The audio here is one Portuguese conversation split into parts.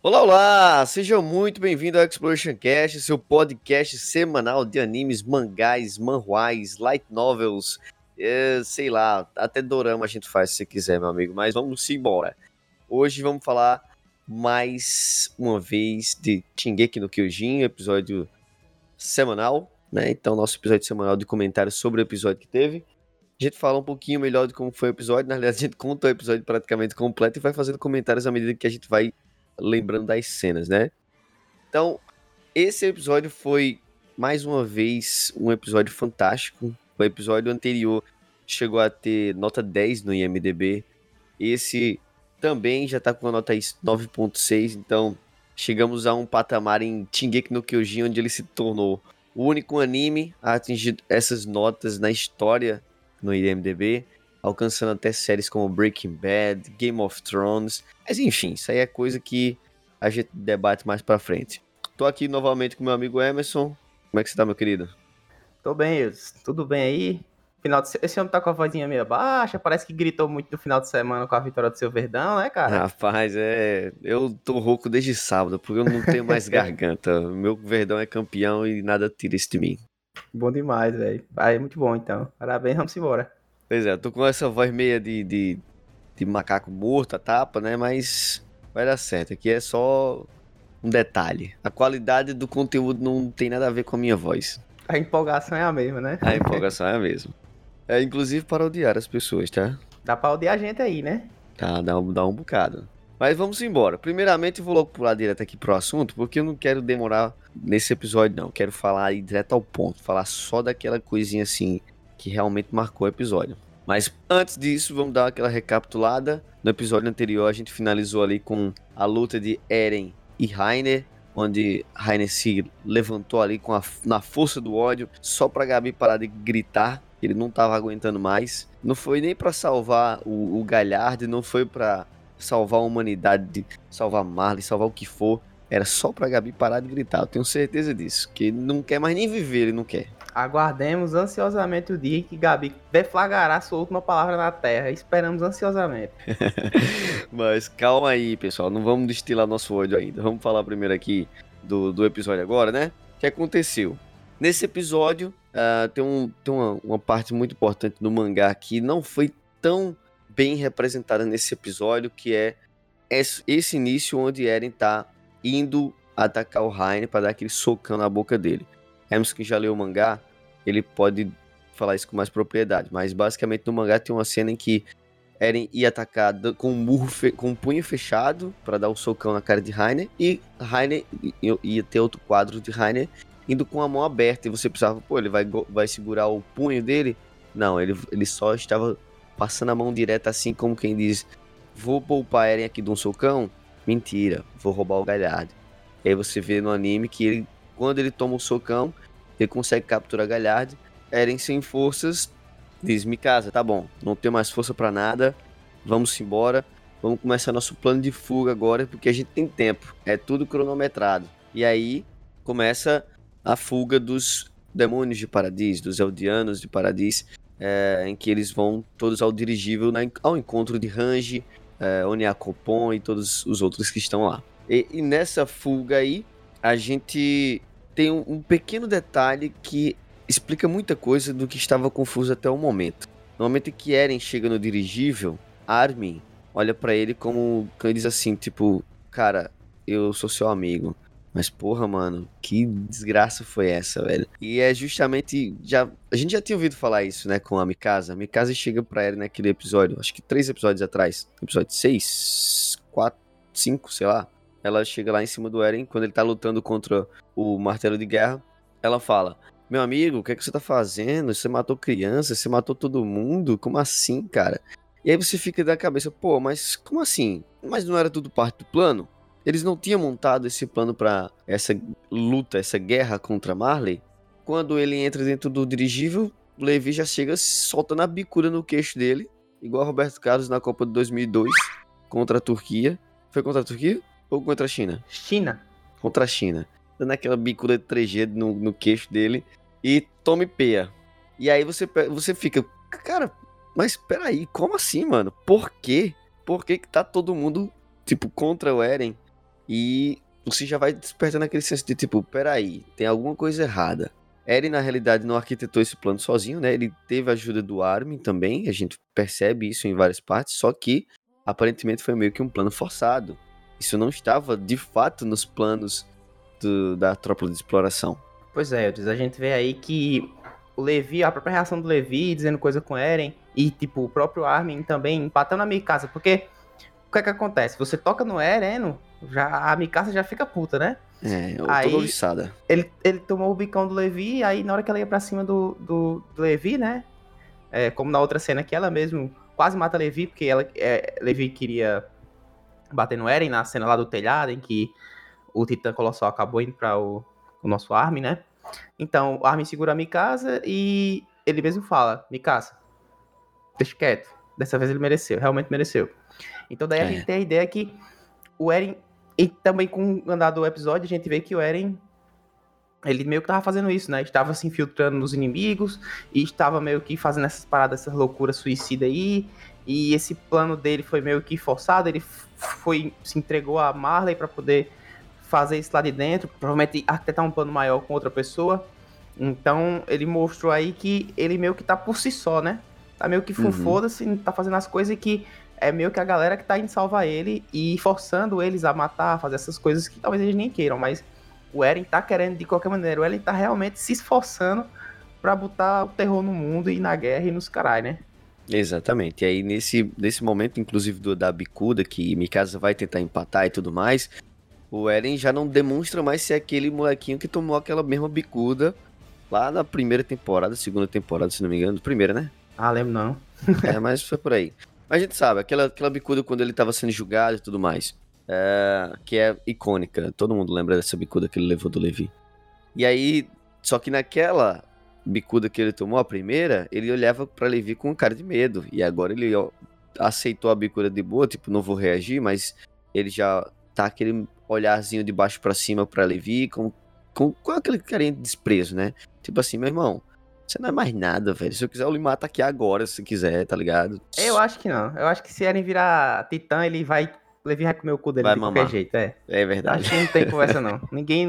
Olá, olá! Seja muito bem-vindo ao Exploration Cast, seu podcast semanal de animes, mangás, manhwas, light novels, sei lá, até dorama a gente faz se você quiser, meu amigo, mas vamos embora. Hoje vamos falar mais uma vez de Shingeki no Kyojin, episódio semanal, né? Então, nosso episódio semanal de comentários sobre o episódio que teve. A gente fala um pouquinho melhor de como foi o episódio, na realidade a gente conta o episódio praticamente completo e vai fazendo comentários à medida que a gente vai lembrando das cenas, né? Então, esse episódio foi, mais uma vez, um episódio fantástico. O episódio anterior chegou a ter nota 10 no IMDb. Esse também já tá com a nota 9.6, então chegamos a um patamar em Shingeki no Kyojin, onde ele se tornou o único anime a atingir essas notas na história no IMDb, alcançando até séries como Breaking Bad, Game of Thrones. Mas enfim, isso aí é coisa que a gente debate mais pra frente. Tô aqui novamente com meu amigo Emerson. Como é que você tá, meu querido? Tô bem, Ilse. Tudo bem aí? Esse homem tá com a vozinha meio baixa, parece que gritou muito no final de semana com a vitória do seu Verdão, né, cara? Rapaz, eu tô rouco desde sábado, porque eu não tenho mais garganta. Meu Verdão é campeão e nada tira isso de mim. Bom demais, velho. Vai, muito bom, então. Parabéns, vamos embora. Pois é, eu tô com essa voz meia de macaco morto, a tapa, né? Mas vai dar certo. Aqui é só um detalhe. A qualidade do conteúdo não tem nada a ver com a minha voz. A empolgação é a mesma, né? A empolgação é a mesma. É inclusive para odiar as pessoas, tá? Dá pra odiar a gente aí, né? Tá, dá um bocado. Mas vamos embora. Primeiramente, eu vou logo pular direto aqui pro assunto, porque eu não quero demorar nesse episódio, não. Eu quero falar aí direto ao ponto. Falar só daquela coisinha assim que realmente marcou o episódio. Mas antes disso, vamos dar aquela recapitulada. No episódio anterior, a gente finalizou ali com a luta de Eren e Reiner, onde Reiner se levantou ali na força do ódio, só pra Gabi parar de gritar. Ele não tava aguentando mais. Não foi nem pra salvar o Galhard, não foi pra salvar a humanidade, salvar Marley, salvar o que for. Era só pra Gabi parar de gritar. Eu tenho certeza disso. Que ele não quer mais nem viver, ele não quer. Aguardemos ansiosamente o dia que Gabi deflagrará sua última palavra na Terra. Esperamos ansiosamente. Mas calma aí, pessoal. Não vamos destilar nosso ódio ainda. Vamos falar primeiro aqui do episódio agora, né? O que aconteceu? Nesse episódio, tem uma parte muito importante do mangá que não foi tão bem representada nesse episódio, que é esse início onde Eren tá indo atacar o Reiner para dar aquele socão na boca dele. Emerson, que já leu o mangá, ele pode falar isso com mais propriedade, mas basicamente no mangá tem uma cena em que Eren ia atacar com com um punho fechado para dar um socão na cara de Reiner, e Reiner ia ter outro quadro de Reiner indo com a mão aberta, e você pensava, pô, ele vai segurar o punho dele? Não, ele só estava passando a mão direta, assim como quem diz, vou poupar Eren aqui de um socão? Mentira, vou roubar o Galhardo. E aí você vê no anime que ele, quando ele toma um socão, ele consegue capturar Galhardo. Eren sem forças diz, Mikasa, tá bom, não tenho mais força pra nada, vamos embora, vamos começar nosso plano de fuga agora, porque a gente tem tempo, é tudo cronometrado. E aí começa a fuga dos demônios de Paradis, dos Eldianos de Paradis, em que eles vão todos ao dirigível, ao encontro de Hanji, Onyakopon e todos os outros que estão lá. E nessa fuga aí, a gente tem um pequeno detalhe que explica muita coisa do que estava confuso até o momento. No momento em que Eren chega no dirigível, Armin olha pra ele como quem diz assim, tipo, cara, eu sou seu amigo. Mas porra, mano, que desgraça foi essa, velho? E é justamente, a gente já tinha ouvido falar isso, né, com a Mikasa. A Mikasa chega pra Eren naquele episódio, acho que 3 episódios atrás, episódio 6, 4, 5, sei lá. Ela chega lá em cima do Eren, quando ele tá lutando contra o Martelo de Guerra. Ela fala, meu amigo, o que é que você tá fazendo? Você matou criança, você matou todo mundo? Como assim, cara? E aí você fica da cabeça, pô, mas como assim? Mas não era tudo parte do plano? Eles não tinham montado esse plano pra essa luta, essa guerra contra Marley? Quando ele entra dentro do dirigível, o Levi já chega soltando a bicuda no queixo dele, igual Roberto Carlos na Copa de 2002, contra a Turquia. Foi contra a Turquia ou contra a China? China. Contra a China. Dando aquela bicuda de 3G no queixo dele e tome peia. E aí você fica, cara, mas peraí, como assim, mano? Por quê? Por que tá todo mundo, tipo, contra o Eren? E você já vai despertando aquele senso de tipo, peraí, tem alguma coisa errada. Eren, na realidade, não arquitetou esse plano sozinho, né? Ele teve a ajuda do Armin também, a gente percebe isso em várias partes, só que aparentemente foi meio que um plano forçado. Isso não estava, de fato, nos planos da tropa de exploração. Pois é, a gente vê aí que o Levi, a própria reação do Levi, dizendo coisa com Eren, e tipo, o próprio Armin também empatando a Mikasa, porque o que é que acontece? Você toca no Eren, a Mikasa já fica puta, né? Toda oriçada. Ele tomou o bicão do Levi, aí na hora que ela ia pra cima do Levi, né? Como na outra cena que ela mesmo quase mata Levi, porque Levi queria bater no Eren, na cena lá do telhado, em que o Titã Colossal acabou indo pra o nosso Armin, né? Então, o Armin segura a Mikasa e ele mesmo fala, Mikasa, deixa quieto. Dessa vez ele mereceu, realmente mereceu. Então daí a gente tem a ideia que o Eren, e também com o andar do episódio, a gente vê que o Eren, ele meio que tava fazendo isso, né? Estava se infiltrando nos inimigos e estava meio que fazendo essas paradas, essas loucuras suicidas aí. E esse plano dele foi meio que forçado, ele se entregou a Marley para poder fazer isso lá de dentro, provavelmente arquitetar um plano maior com outra pessoa. Então ele mostrou aí que ele meio que tá por si só, né? Tá meio que foda-se, tá fazendo as coisas que é meio que a galera que tá indo salvar ele e forçando eles a matar, fazer essas coisas que talvez eles nem queiram, mas o Eren tá querendo de qualquer maneira. O Eren tá realmente se esforçando pra botar o terror no mundo e na guerra e nos carai, né? Exatamente. E aí, nesse momento, inclusive, da bicuda, que Mikasa vai tentar empatar e tudo mais, o Eren já não demonstra mais ser aquele molequinho que tomou aquela mesma bicuda lá na primeira temporada, segunda temporada, se não me engano. Primeira, né? Ah, lembro não. Mas foi por aí. Mas a gente sabe, aquela bicuda quando ele tava sendo julgado e tudo mais. Que é icônica. Todo mundo lembra dessa bicuda que ele levou do Levi. E aí, só que naquela bicuda que ele tomou, a primeira, ele olhava pra Levi com um cara de medo. E agora ele aceitou a bicuda de boa, tipo, não vou reagir, mas ele já tá aquele olharzinho de baixo pra cima pra Levi, com aquele carinha de desprezo, né? Tipo assim, meu irmão, você não é mais nada, velho. Se eu quiser, eu lhe mato aqui agora, se quiser, tá ligado? Eu acho que não. Eu acho que se Eren virar Titã, Levi vai comer o cu dele vai de mamar. Qualquer jeito, É verdade. Acho que não tem conversa, não.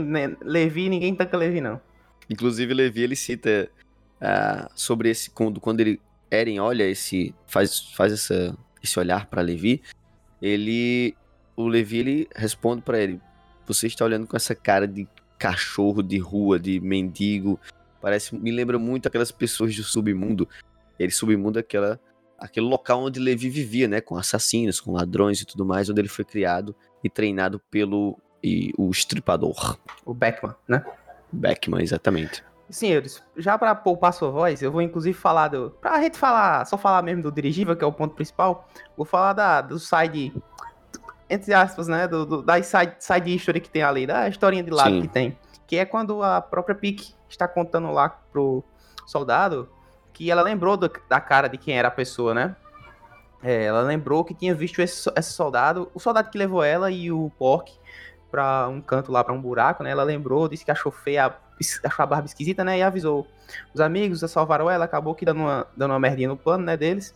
Ninguém tanca Levi, não. Inclusive, Levi, ele cita sobre esse... Quando Eren olha faz esse olhar pra Levi, o Levi, ele responde pra ele, você está olhando com essa cara de cachorro de rua, de mendigo, me lembra muito aquelas pessoas do submundo. Submundo é aquele local onde Levi vivia, né, com assassinos, com ladrões e tudo mais, onde ele foi criado e treinado pelo o Estripador. O Beckman, né? Beckman, exatamente. Senhores, já pra poupar sua voz, eu vou inclusive falar pra gente só falar mesmo do dirigível, que é o ponto principal, vou falar do side, entre aspas, né, da side history que tem ali, da historinha de lado que tem, que é quando a própria Pieck está contando lá pro soldado que ela lembrou da cara de quem era a pessoa, né? Ela lembrou que tinha visto esse soldado, o soldado que levou ela e o Pork pra um canto lá, pra um buraco, né? Ela lembrou, disse que achou feia, achou a barba esquisita, né? E avisou os amigos, salvaram ela, acabou que dando uma merdinha no plano, né, deles.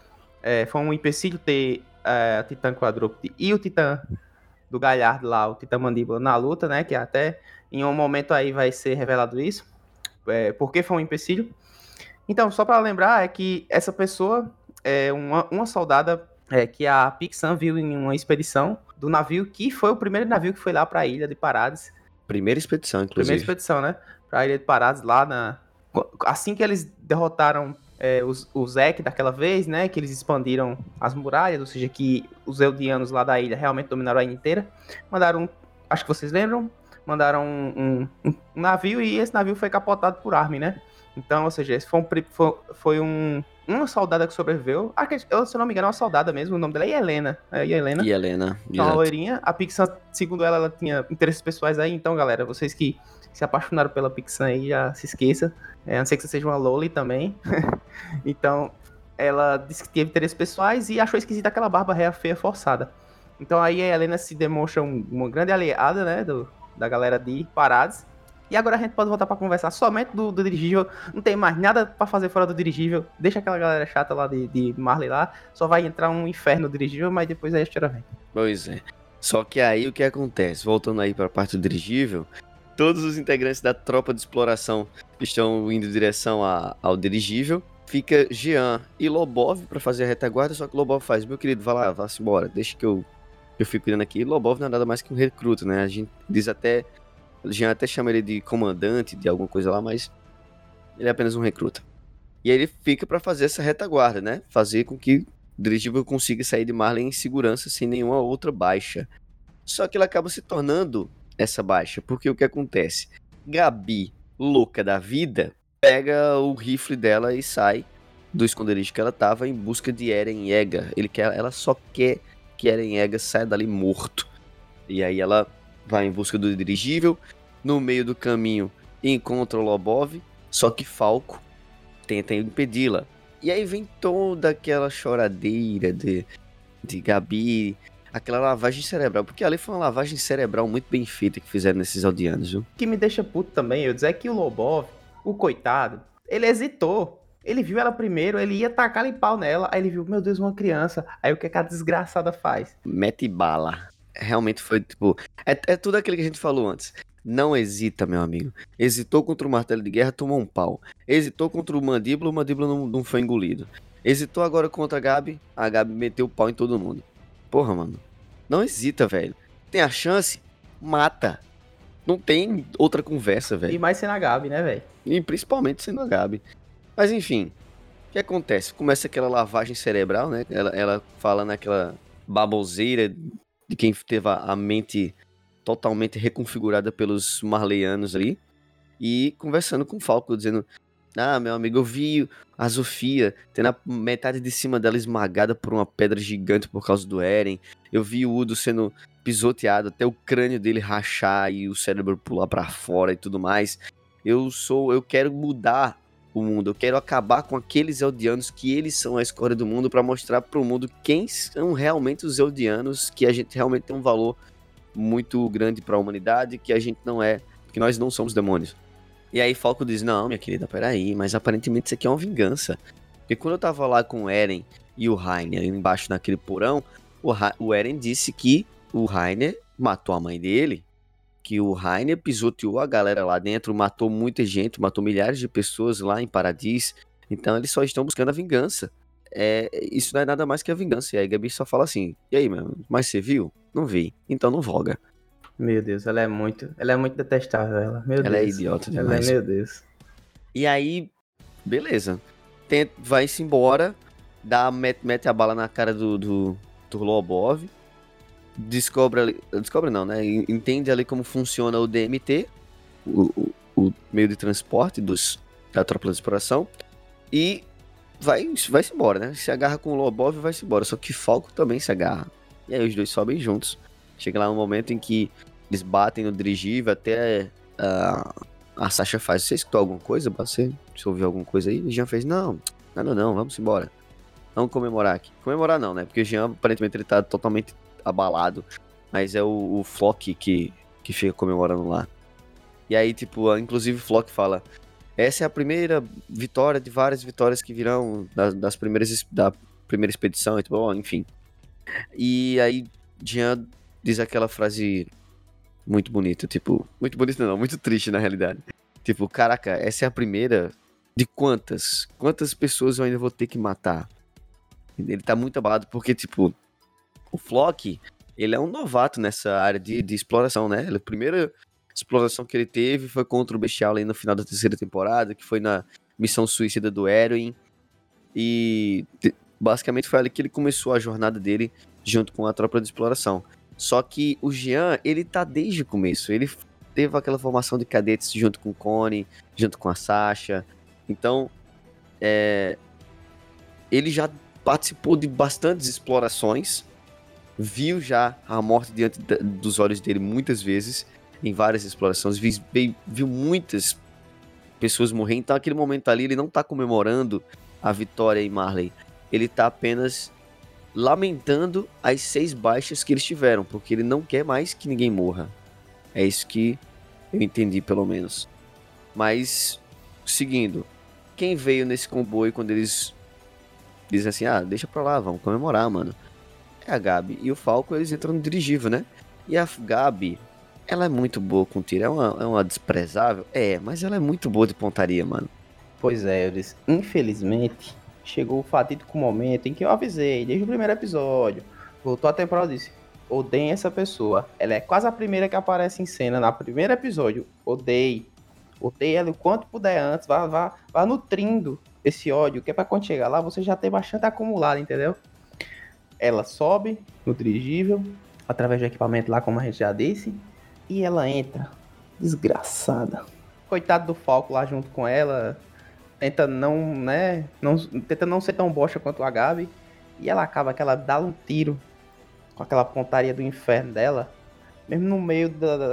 Foi um empecilho ter a Titã Quadrúpede e o Titã do Galhardo lá, o Titã Mandíbula, na luta, né? Que até em um momento aí vai ser revelado isso. Porque foi um empecilho. Então, só pra lembrar, é que essa pessoa é uma soldada que a Pieck-san viu em uma expedição do navio, que foi o primeiro navio que foi lá pra Ilha de Parades. Primeira expedição, inclusive. Primeira expedição, né? Pra Ilha de Parades, lá assim que eles derrotaram os Zek daquela vez, né? Que eles expandiram as muralhas, ou seja, que os Eldianos lá da ilha realmente dominaram a ilha inteira. Mandaram, acho que vocês lembram, mandaram um navio e esse navio foi capotado por Armin, né? Então, ou seja, esse foi uma soldada que sobreviveu. Se eu não me engano, é uma soldada mesmo. O nome dela é Helena. Helena, então, uma loirinha. A Pieck-san, segundo ela tinha interesses pessoais aí. Então, galera, vocês que se apaixonaram pela Pieck-san aí, já se esqueça. A não ser que você seja uma loli também. Então, ela disse que teve interesses pessoais e achou esquisita aquela barba réa feia forçada. Então, aí a Helena se demonstra uma grande aliada, né, da galera de Parades. E agora a gente pode voltar pra conversar somente do dirigível. Não tem mais nada pra fazer fora do dirigível. Deixa aquela galera chata lá de Marley lá. Só vai entrar um inferno no dirigível, mas depois aí a história vem. Pois é. Só que aí o que acontece? Voltando aí para a parte do dirigível, todos os integrantes da tropa de exploração estão indo em direção ao dirigível. Fica Jean e Lobov para fazer a retaguarda, só que Lobov faz, meu querido, vai lá, vá-se embora, deixa que eu fico cuidando aqui. Lobov não é nada mais que um recruta, né? A gente diz até, Jean até chama ele de comandante de alguma coisa lá, mas ele é apenas um recruta. E aí ele fica para fazer essa retaguarda, né? Fazer com que o dirigível consiga sair de Marley em segurança sem nenhuma outra baixa. Só que ele acaba se tornando essa baixa, porque o que acontece? Gabi, louca da vida, pega o rifle dela e sai do esconderijo que ela tava em busca de Eren Yeager. Ela só quer que Eren Yeager saia dali morto. E aí ela vai em busca do dirigível, no meio do caminho encontra o Lobov, só que Falco tenta impedi-la. E aí vem toda aquela choradeira de Gabi, aquela lavagem cerebral, porque ali foi uma lavagem cerebral muito bem feita que fizeram nesses aldeanos, viu? O que me deixa puto também, eu dizer que o Lobov, o coitado, ele hesitou. Ele viu ela primeiro, ele ia tacar pau nela, aí ele viu, meu Deus, uma criança. Aí o que a desgraçada faz? Mete bala. Realmente foi, tipo... É tudo aquilo que a gente falou antes. Não hesita, meu amigo. Hesitou contra o martelo de guerra, tomou um pau. Hesitou contra o mandíbula não foi engolido. Hesitou agora contra a Gabi meteu o pau em todo mundo. Porra, mano. Não hesita, velho. Tem a chance, mata. Não tem outra conversa, velho. E mais sendo a Gabi, né, velho? E principalmente sendo a Gabi. Mas enfim, o que acontece? Começa aquela lavagem cerebral, né? Ela fala naquela baboseira de quem teve a mente totalmente reconfigurada pelos marleianos ali. E conversando com o Falco, dizendo... Ah, meu amigo, eu vi a Zofia tendo a metade de cima dela esmagada por uma pedra gigante por causa do Eren. Eu vi o Udo sendo pisoteado, até o crânio dele rachar e o cérebro pular pra fora e tudo mais. Eu quero mudar o mundo, eu quero acabar com aqueles Eldianos que eles são a escória do mundo pra mostrar pro mundo quem são realmente os Eldianos, que a gente realmente tem um valor muito grande pra humanidade, que a gente não é, que nós não somos demônios. E aí Falco diz, não, minha querida, peraí, mas aparentemente isso aqui é uma vingança. Porque quando eu tava lá com o Eren e o Rainer embaixo naquele porão, o Eren disse que o Rainer matou a mãe dele, que o Rainer pisoteou a galera lá dentro, matou muita gente, matou milhares de pessoas lá em Paradis, então eles só estão buscando a vingança. Isso não é nada mais que a vingança. E aí Gabi só fala assim, e aí, mano, mas você viu? Não vi, então não voga. Meu Deus, ela é muito detestável, ela. Meu Ela Deus. é idiota Ela demais. meu Deus. E aí, beleza. Vai-se embora, mete a bala na cara do Lobov, descobre não, né? Entende ali como funciona o DMT, o meio de transporte da tropa de exploração, e vai-se embora, né? Se agarra com o Lobov e vai-se embora. Só que Falco também se agarra. E aí os dois sobem juntos. Chega lá um momento em que eles batem no dirigível, até a Sasha faz, você escutou alguma coisa? Você ouviu alguma coisa aí? O Jean fez, não, nada não, vamos embora. Vamos comemorar aqui. Comemorar não, né? Porque o Jean, aparentemente, ele tá totalmente abalado. Mas é o Flock que fica comemorando lá. E aí, tipo, inclusive o Flock fala, essa é a primeira vitória de várias vitórias que virão da primeira expedição, e tipo, bom, enfim. E aí, Jean diz aquela frase muito bonita, tipo... Muito bonita não, muito triste na realidade. Tipo, caraca, essa é a primeira de quantas? Quantas pessoas eu ainda vou ter que matar? Ele tá muito abalado porque, tipo... O Flock, ele é um novato nessa área de exploração, né? A primeira exploração que ele teve foi contra o Bestial aí no final da terceira temporada, que foi na missão suicida do Erwin. E basicamente foi ali que ele começou a jornada dele junto com a tropa de exploração. Só que o Jean, ele tá desde o começo. Ele teve aquela formação de cadetes junto com o Connie, junto com a Sasha. Então, ele já participou de bastantes explorações. Viu já a morte diante dos olhos dele muitas vezes, em várias explorações. Viu muitas pessoas morrer. Então, naquele momento ali, ele não tá comemorando a vitória em Marley. Ele tá apenas lamentando as 6 baixas que eles tiveram, porque ele não quer mais que ninguém morra. É isso que eu entendi, pelo menos. Mas, seguindo, quem veio nesse comboio quando eles dizem assim, deixa pra lá, vamos comemorar, mano. é a Gabi. E o Falco, eles entram no dirigível, né? E a Gabi, ela é muito boa com tiro. É uma desprezável? É, mas ela é muito boa de pontaria, mano. Pois é, Eudes. Infelizmente, chegou o fatídico momento em que eu avisei, desde o primeiro episódio. Voltou a temporada e disse: odeiem essa pessoa. Ela é quase a primeira que aparece em cena no primeiro episódio. Odeie. Odeie ela o quanto puder antes. Vá nutrindo esse ódio, que é pra quando chegar lá você já ter bastante acumulado, entendeu? Ela sobe no dirigível, através do equipamento lá, como a gente já disse, e ela entra. Desgraçada. Coitado do Falco lá junto com ela. Tenta não, né? Tenta não ser tão bosta quanto a Gabi. E ela acaba que ela dá um tiro com aquela pontaria do inferno dela, mesmo no meio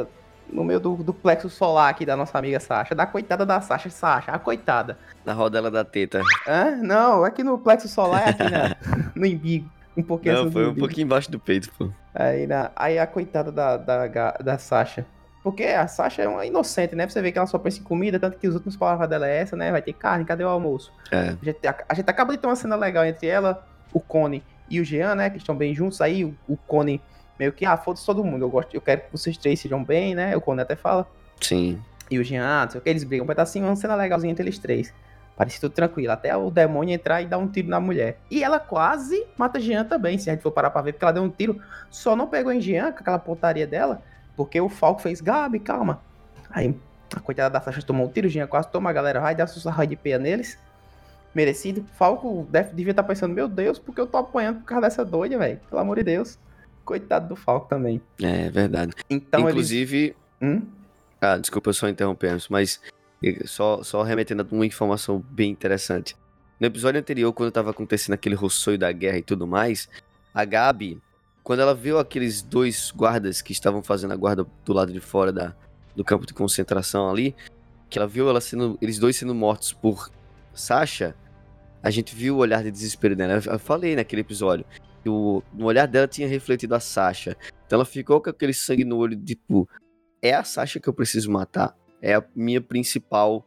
do plexo solar aqui da nossa amiga Sasha. Da coitada da Sasha, a coitada. Na rodela da teta. Hã? Não, aqui no plexo solar é aqui no umbigo. Um pouquinho Não, assim foi um pouquinho embaixo do peito, pô. Aí a coitada da Sasha. Porque a Sasha é uma inocente, né? Você vê que ela só pensa em comida, tanto que as últimas palavras dela é essa, né? Vai ter carne, cadê o almoço? É. A gente acaba de ter uma cena legal entre ela, o Connie e o Jean, né? Que estão bem juntos. Aí o Connie meio que, foda-se todo mundo. Eu quero que vocês três sejam bem, né? O Connie até fala. Sim. E o Jean, não sei o que, eles brigam um pedacinho, uma cena legalzinha entre eles três. Parecia tudo tranquilo, até o demônio entrar e dar um tiro na mulher. E ela quase mata Jean também, se a gente for parar pra ver, porque ela deu um tiro, só não pegou em Jean, com aquela pontaria dela, porque o Falco fez: Gabi, calma. Aí a coitada da Sasha tomou um tiro, Jean quase toma, a galera vai dar sussurro de peia neles. Merecido. Falco devia estar pensando: meu Deus, porque eu tô apanhando por causa dessa doida, velho? Pelo amor de Deus. Coitado do Falco também. É verdade. Então inclusive... desculpa eu só interromper, mas só remetendo a uma informação bem interessante. No episódio anterior, quando tava acontecendo aquele roçoio da guerra e tudo mais, a Gabi, quando ela viu aqueles dois guardas que estavam fazendo a guarda do lado de fora do campo de concentração ali, que ela viu eles dois sendo mortos por Sasha, a gente viu o olhar de desespero dela. Eu falei naquele episódio que no olhar dela tinha refletido a Sasha. Então ela ficou com aquele sangue no olho, tipo, é a Sasha que eu preciso matar. É a minha principal...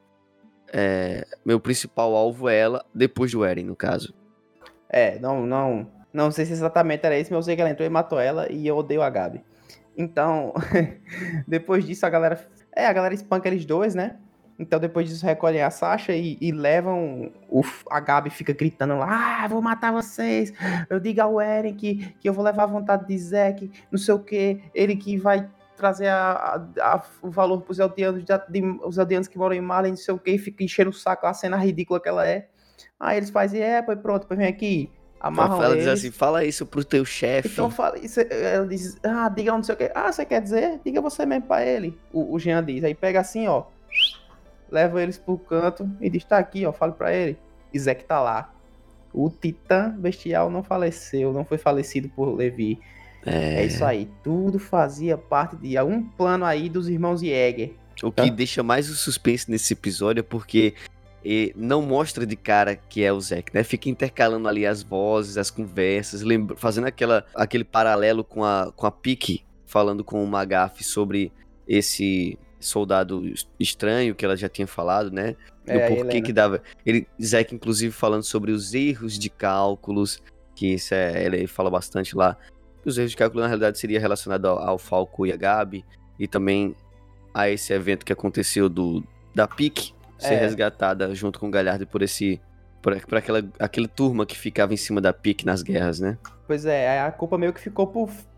meu principal alvo é ela, depois do Eren, no caso. Não sei se exatamente era isso, mas eu sei que ela entrou e matou ela, e eu odeio a Gabi. Então, depois disso a galera espanca eles dois, né? Então depois disso recolhem a Sasha e levam a Gabi fica gritando lá: vou matar vocês, eu digo ao Eren que eu vou levar a vontade de Zack, não sei o que, ele que vai trazer o valor pros eldianos, os eldianos que moram em Marley, não sei o que, e fica enchendo o saco, a cena ridícula que ela é. Aí eles fazem: pois pronto, pois vem aqui. Amarram ela eles. diz assim: fala isso pro teu chefe. Então fala isso. Ela diz: diga não sei o que. Você quer dizer? Diga você mesmo pra ele. O Jean diz. Aí pega assim, ó, leva eles pro canto e diz: tá aqui, ó, fale pra ele. E Zack tá lá. O Titã Bestial não faleceu, não foi falecido por Levi. É isso aí. Tudo fazia parte de um plano aí dos irmãos Jäger. O que deixa mais o suspense nesse episódio é porque não mostra de cara que é o Zack, né? Fica intercalando ali as vozes, as conversas, fazendo aquele paralelo com a Pike, falando com o Magaf sobre esse soldado estranho que ela já tinha falado, né? E o porquê que dava... Zack, inclusive, falando sobre os erros de cálculos, que isso ele fala bastante lá. Os erros de cálculo, na realidade, seria relacionado ao Falco e a Gabi, e também a esse evento que aconteceu da Pike ser resgatada junto com o Galhardo por aquela turma que ficava em cima da Pike nas guerras, né? Pois é, a culpa meio que ficou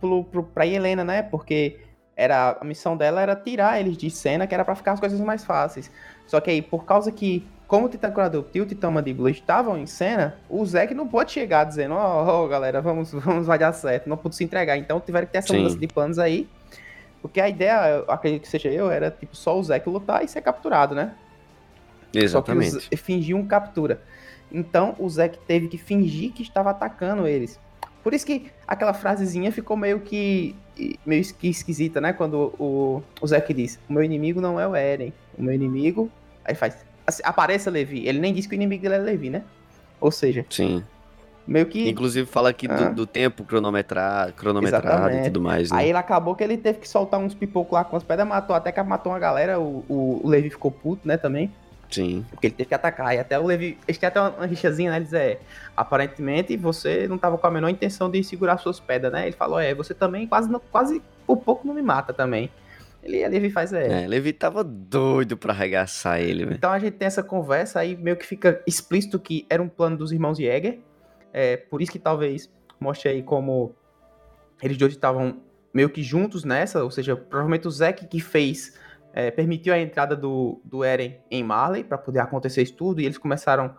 pra Helena, né? Porque a missão dela era tirar eles de cena, que era pra ficar as coisas mais fáceis. Só que aí, por causa que, como o Titã Curador e o Titã Mandíbula estavam em cena, o Zack não pode chegar dizendo: galera, vamos vai dar certo, não pude se entregar. Então tiveram que ter essa mudança de planos aí. Porque a ideia, eu acredito que seja era tipo só o Zack lutar e ser capturado, né? Exatamente. Só que fingiam captura. Então o Zack teve que fingir que estava atacando eles. Por isso que aquela frasezinha ficou meio que esquisita, né? Quando o Zack diz: o meu inimigo não é o Eren, o meu inimigo... Aí faz: apareça Levi. Ele nem disse que o inimigo dele é Levi, né? Ou seja... Sim. Meio que... Inclusive fala aqui do tempo cronometrado Exatamente. E tudo mais, né? Aí ele acabou que ele teve que soltar uns pipocos lá com as pedras, até que matou uma galera, o Levi ficou puto, né, também. Sim. Porque ele teve que atacar. E até o Levi. Eles têm até uma rixazinha, né? Eles aparentemente você não tava com a menor intenção de segurar suas pedras, né? Ele falou, você também quase por pouco não me mata também. A Levi faz, Levi tava doido pra arregaçar ele, velho. Então a gente tem essa conversa aí, meio que fica explícito que era um plano dos irmãos Jäger. Por isso que talvez mostre aí como eles dois estavam meio que juntos nessa, ou seja, provavelmente o Zack que fez, permitiu a entrada do Eren em Marley para poder acontecer isso tudo, e eles começaram,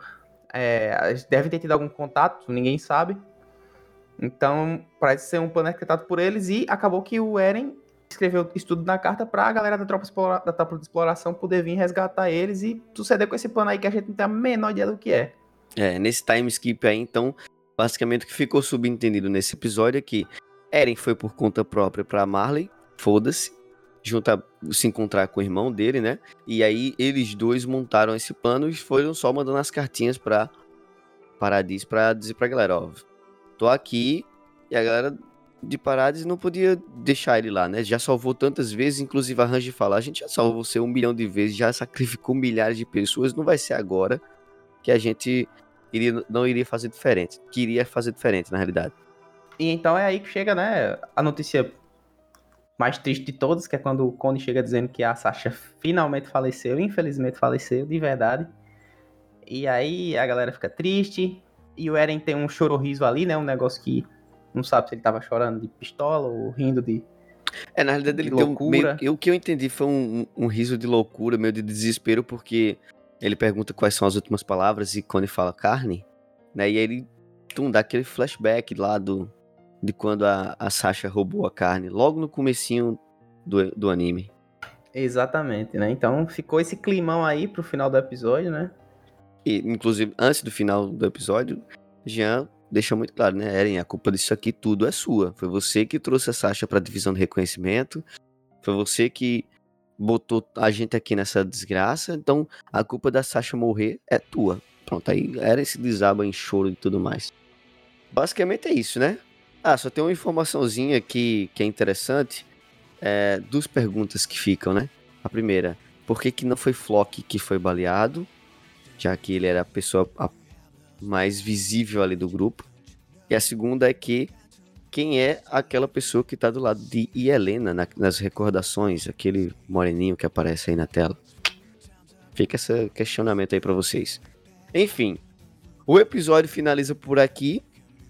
devem ter tido algum contato, ninguém sabe. Então parece ser um plano arquitetado por eles, e acabou que o Eren escreveu isso tudo na carta pra galera da tropa de exploração poder vir resgatar eles e suceder com esse plano aí que a gente não tem a menor ideia do que é. Nesse time skip aí, então, basicamente o que ficou subentendido nesse episódio é que Eren foi por conta própria pra Marley, foda-se, se encontrar com o irmão dele, né? E aí eles dois montaram esse plano e foram só mandando as cartinhas pra Paradis pra dizer pra galera, ó, tô aqui, e a galera de Paradis não podia deixar ele lá, né? Já salvou tantas vezes, inclusive a Hanji fala, a gente já salvou você 1 milhão de vezes, já sacrificou milhares de pessoas, não vai ser agora que a gente não iria fazer diferente, que iria fazer diferente, na realidade. E então é aí que chega, né, a notícia mais triste de todas, que é quando o Conde chega dizendo que a Sasha finalmente faleceu, infelizmente faleceu, de verdade. E aí a galera fica triste, e o Eren tem um chororriso ali, né, um negócio que não sabe se ele tava chorando de pistola ou rindo de na realidade ele loucura. O que eu entendi foi um riso de loucura, meio de desespero, porque ele pergunta quais são as últimas palavras e quando ele fala carne, né, e aí ele dá aquele flashback lá de quando a Sasha roubou a carne, logo no comecinho do anime. Exatamente, né? Então ficou esse climão aí pro final do episódio, né? E, inclusive, antes do final do episódio, Jean deixa muito claro, né? Eren, a culpa disso aqui tudo é sua. Foi você que trouxe a Sasha pra divisão de reconhecimento, foi você que botou a gente aqui nessa desgraça, então a culpa da Sasha morrer é tua. Pronto, aí Eren se desaba em choro e tudo mais. Basicamente é isso, né? Só tem uma informaçãozinha aqui que é interessante, duas perguntas que ficam, né? A primeira, por que não foi Flock que foi baleado, já que ele era a pessoa mais visível ali do grupo? E a segunda é que quem é aquela pessoa que tá do lado de Helena nas recordações, aquele moreninho que aparece aí na tela? Fica esse questionamento aí pra vocês. Enfim, o episódio finaliza por aqui.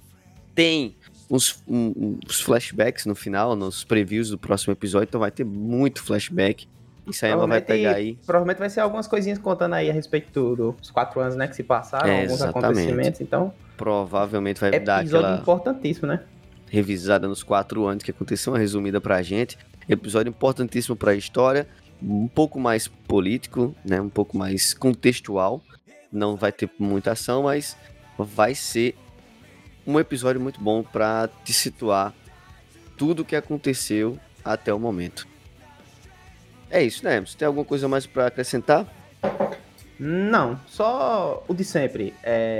Tem uns flashbacks no final, nos previews do próximo episódio, então vai ter muito flashback. Isso aí ela vai pegar aí. Provavelmente vai ser algumas coisinhas contando aí a respeito dos 4 anos, né, que se passaram, alguns acontecimentos, então... Provavelmente vai dar aquela... Episódio importantíssimo, né? Revisada nos 4 anos que aconteceu, uma resumida pra gente. Episódio importantíssimo pra história, um pouco mais político, né, um pouco mais contextual. Não vai ter muita ação, mas vai ser um episódio muito bom pra te situar tudo o que aconteceu até o momento. É isso, né? Você tem alguma coisa mais pra acrescentar? Não, só o de sempre.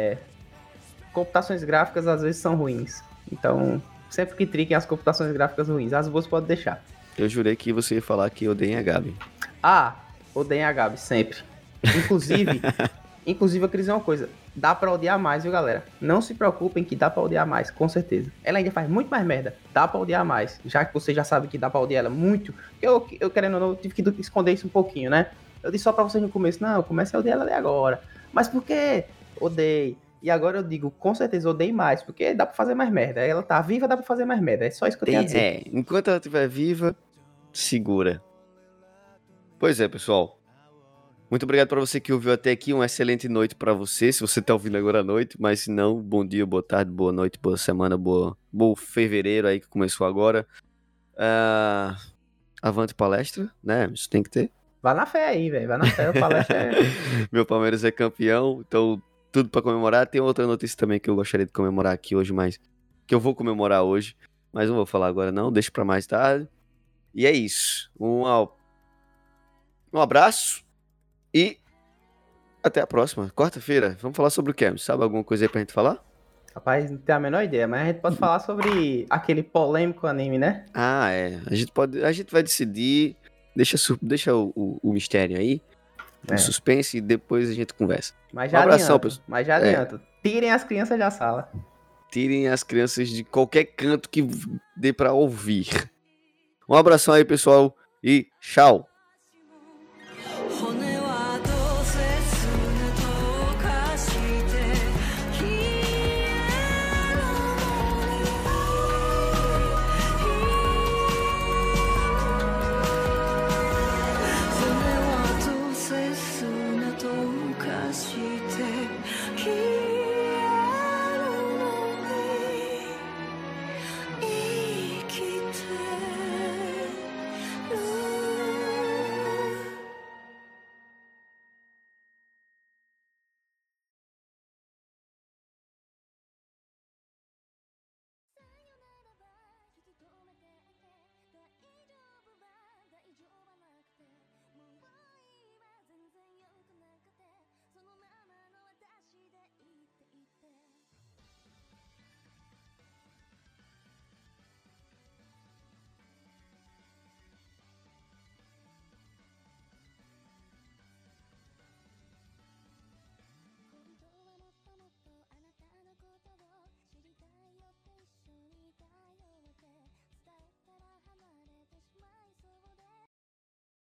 Computações gráficas às vezes são ruins. Então, sempre que triquem as computações gráficas ruins. As boas pode deixar. Eu jurei que você ia falar que odeia a Gabi. Odeia a Gabi, sempre. Inclusive, eu queria dizer uma coisa. Dá pra odiar mais, viu, galera? Não se preocupem que dá pra odiar mais, com certeza. Ela ainda faz muito mais merda. Dá pra odiar mais. Já que você já sabe que dá pra odiar ela muito. Eu querendo ou não, tive que esconder isso um pouquinho, né? Eu disse só pra vocês no começo. Não, eu comecei a odiar ela ali agora. Mas por quê? Odeio. E agora eu digo, com certeza odeio mais. Porque dá pra fazer mais merda. Ela tá viva, dá pra fazer mais merda. É só isso que eu tenho a dizer. Enquanto ela estiver viva, segura. Pois é, pessoal. Muito obrigado para você que ouviu até aqui. Uma excelente noite para você, se você tá ouvindo agora à noite. Mas se não, bom dia, boa tarde, boa noite, boa semana, bom fevereiro aí que começou agora. Avante palestra, né? Isso tem que ter. Vai na fé aí, velho. Vai na fé, o palestra Meu Palmeiras é campeão, então tudo para comemorar. Tem outra notícia também que eu gostaria de comemorar aqui hoje, mas que eu vou comemorar hoje. Mas não vou falar agora não, deixa para mais tarde. E é isso. Um abraço. E até a próxima, quarta-feira. Vamos falar sobre o quê? Sabe alguma coisa aí pra gente falar? Rapaz, não tenho a menor ideia, mas a gente pode falar sobre aquele polêmico anime, né? A gente vai decidir. Deixa o mistério aí. de suspense e depois a gente conversa. Mas Um já abração, adianto, pessoal. mas já adianto. Tirem as crianças da sala. Tirem as crianças de qualquer canto que dê pra ouvir. Um abração aí, pessoal, e tchau. 骨はどうせすぐ溶かして消える骨はどうせ砂溶かして消えるのに生きてる引き止めていて大丈夫は大丈夫なくてもう今全然良くない